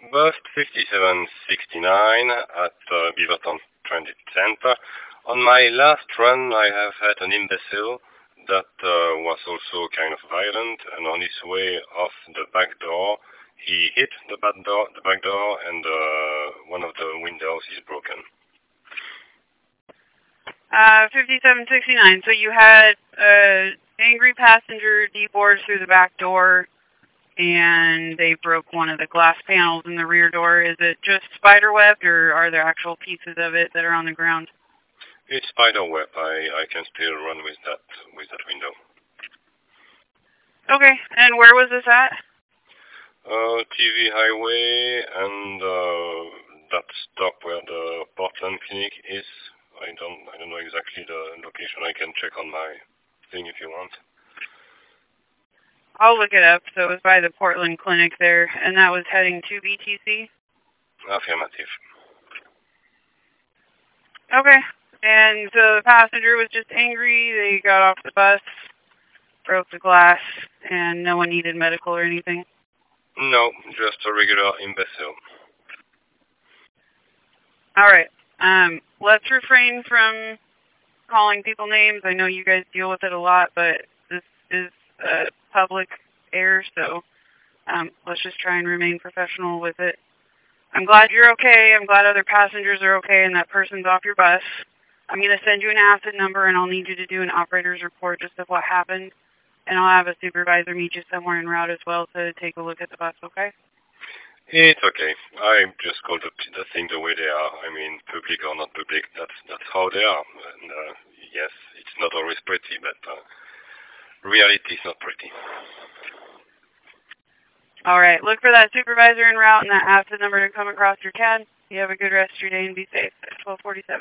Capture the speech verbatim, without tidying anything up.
Bus fifty-seven sixty-nine at uh, Beaverton Transit Center. On my last run, I have had an imbecile that uh, was also kind of violent, and on his way off the back door, he hit the back door, the back door, and uh, one of the windows is broken. Uh, fifty-seven sixty-nine. So you had an angry passenger deboard through the back door, and they broke one of the glass panels in the rear door. Is it just spiderwebbed, or are there actual pieces of it that are on the ground? It's spiderweb. I, I can still run with that with that window. Okay. And where was this at? Uh, T V Highway and uh, that stop where the Portland Clinic is. I don't I don't know exactly the location. I can check on my thing if you want. I'll look it up. So it was by the Portland Clinic there, and that was heading to B T C? Affirmative. Okay. And so the passenger was just angry. They got off the bus, broke the glass, and no one needed medical or anything? No, just a regular imbecile. All right. Um, let's refrain from calling people names. I know you guys deal with it a lot, but this is uh, public air, so um, let's just try and remain professional with it. I'm glad you're okay. I'm glad other passengers are okay and that person's off your bus. I'm going to send you an acid number, and I'll need you to do an operator's report just of what happened. And I'll have a supervisor meet you somewhere en route as well to take a look at the bus, okay? It's okay. I just call the, the things the way they are. I mean, public or not public, that's that's how they are. And uh, yes, it's not always pretty, but uh, reality is not pretty. All right. Look for that supervisor en route and that acid number to come across your C A D. You have a good rest of your day and be safe. twelve forty-seven.